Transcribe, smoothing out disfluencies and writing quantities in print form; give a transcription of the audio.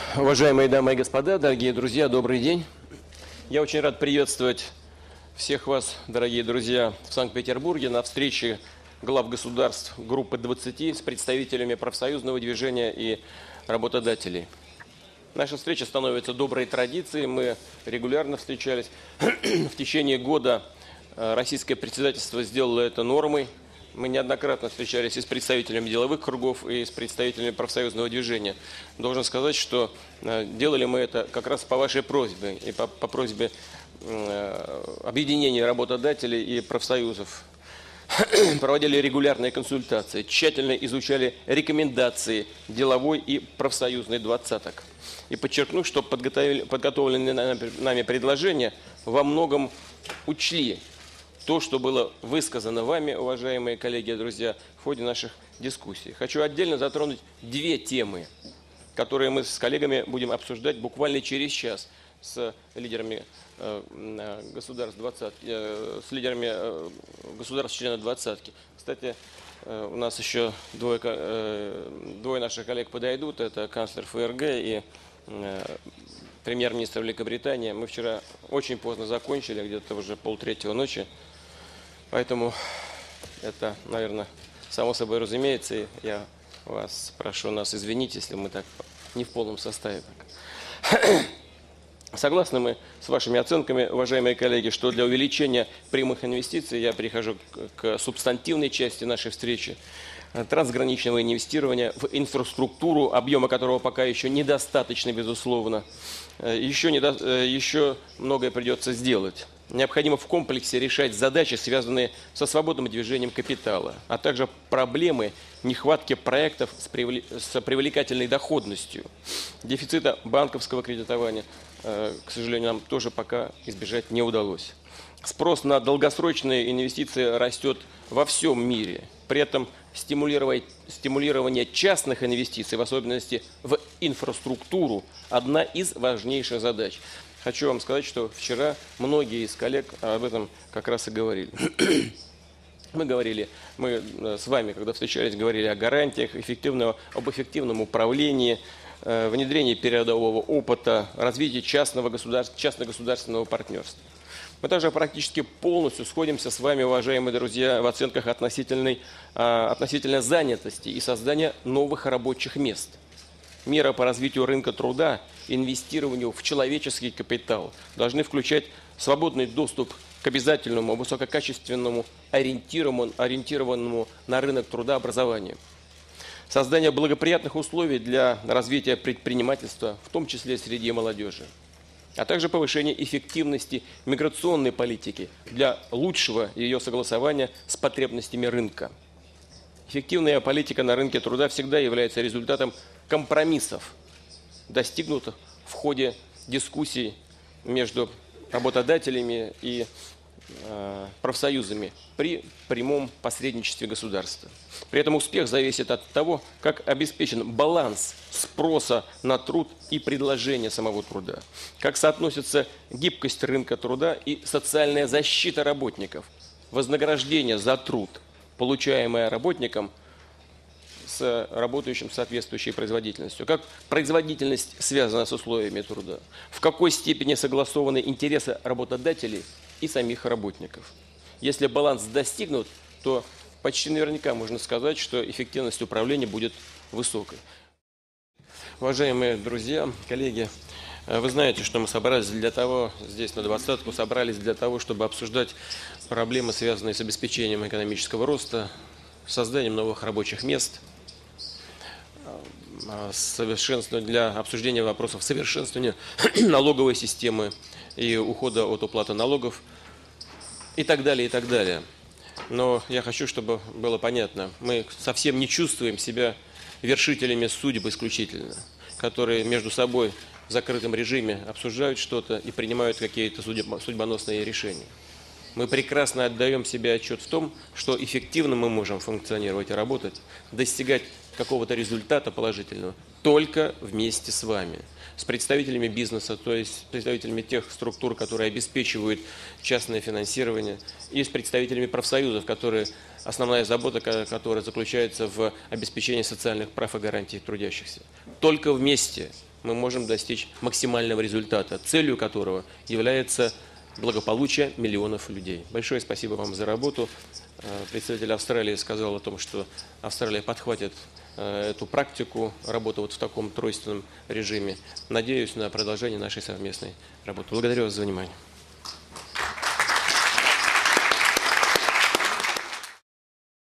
Уважаемые дамы и господа, дорогие друзья, добрый день. Я очень рад приветствовать всех вас, дорогие друзья, в Санкт-Петербурге на встрече глав государств группы 20 с представителями профсоюзного движения и работодателей. Наша встреча становится доброй традицией, мы регулярно встречались. В течение года российское председательство сделало это нормой. Мы неоднократно встречались и с представителями деловых кругов, и с представителями профсоюзного движения. Должен сказать, что делали мы это как раз по вашей просьбе и по просьбе объединения работодателей и профсоюзов. Проводили регулярные консультации, тщательно изучали рекомендации деловой и профсоюзной двадцаток. И подчеркну, что подготовленные нами предложения во многом учли то, что было высказано вами, уважаемые коллеги и друзья, в ходе наших дискуссий. Хочу отдельно затронуть две темы, которые мы с коллегами будем обсуждать буквально через час с лидерами государств членов двадцатки. Кстати, у нас еще двое наших коллег подойдут. Это канцлер ФРГ и премьер-министр Великобритании. Мы вчера очень поздно закончили, где-то уже 2:30 ночи. Поэтому это, наверное, само собой разумеется. И я вас прошу нас извинить, если мы так не в полном составе. Согласны мы с вашими оценками, уважаемые коллеги, что для увеличения прямых инвестиций, я перехожу к субстантивной части нашей встречи, трансграничного инвестирования в инфраструктуру, объема которого пока еще недостаточно, безусловно, еще многое придется сделать. Необходимо в комплексе решать задачи, связанные со свободным движением капитала, а также проблемы нехватки проектов с привлекательной доходностью, дефицита банковского кредитования, к сожалению, нам тоже пока избежать не удалось. Спрос на долгосрочные инвестиции растет во всем мире. При этом стимулирование частных инвестиций, в особенности в инфраструктуру, одна из важнейших задач. Хочу вам сказать, что вчера многие из коллег об этом как раз и говорили. Мы с вами, когда встречались, говорили о гарантиях, об эффективном управлении, внедрении передового опыта, развитии частно-государственного партнерства. Мы также практически полностью сходимся с вами, уважаемые друзья, в оценках относительно занятости и создания новых рабочих мест. Меры по развитию рынка труда, инвестированию в человеческий капитал должны включать свободный доступ к обязательному, высококачественному, ориентированному на рынок труда образованию. Создание благоприятных условий для развития предпринимательства, в том числе среди молодежи, а также повышение эффективности миграционной политики для лучшего ее согласования с потребностями рынка. Эффективная политика на рынке труда всегда является результатом компромиссов, достигнутых в ходе дискуссий между работодателями и профсоюзами при прямом посредничестве государства. При этом успех зависит от того, как обеспечен баланс спроса на труд и предложения самого труда, как соотносится гибкость рынка труда и социальная защита работников, вознаграждение за труд, получаемое работником с работающим соответствующей производительностью. Как производительность связана с условиями труда, в какой степени согласованы интересы работодателей и самих работников. Если баланс достигнут, то почти наверняка можно сказать, что эффективность управления будет высокой. Уважаемые друзья, коллеги, вы знаете, что мы собрались здесь на двадцатку собрались для того, чтобы обсуждать проблемы, связанные с обеспечением экономического роста, созданием новых рабочих мест, для обсуждения вопросов совершенствования налоговой системы и ухода от уплаты налогов и так далее, и так далее. Но я хочу, чтобы было понятно, мы совсем не чувствуем себя вершителями судеб исключительно, которые между собой в закрытом режиме обсуждают что-то и принимают какие-то судьбоносные решения. Мы прекрасно отдаем себе отчет в том, что эффективно мы можем функционировать и работать, достигать какого-то результата положительного только вместе с вами, с представителями бизнеса, то есть с представителями тех структур, которые обеспечивают частное финансирование, и с представителями профсоюзов, основная забота которой заключается в обеспечении социальных прав и гарантий трудящихся. Только вместе мы можем достичь максимального результата, целью которого является благополучие миллионов людей. Большое спасибо вам за работу. Представитель Австралии сказал о том, что Австралия подхватит эту практику работы вот в таком тройственном режиме. Надеюсь на продолжение нашей совместной работы. Благодарю вас за внимание.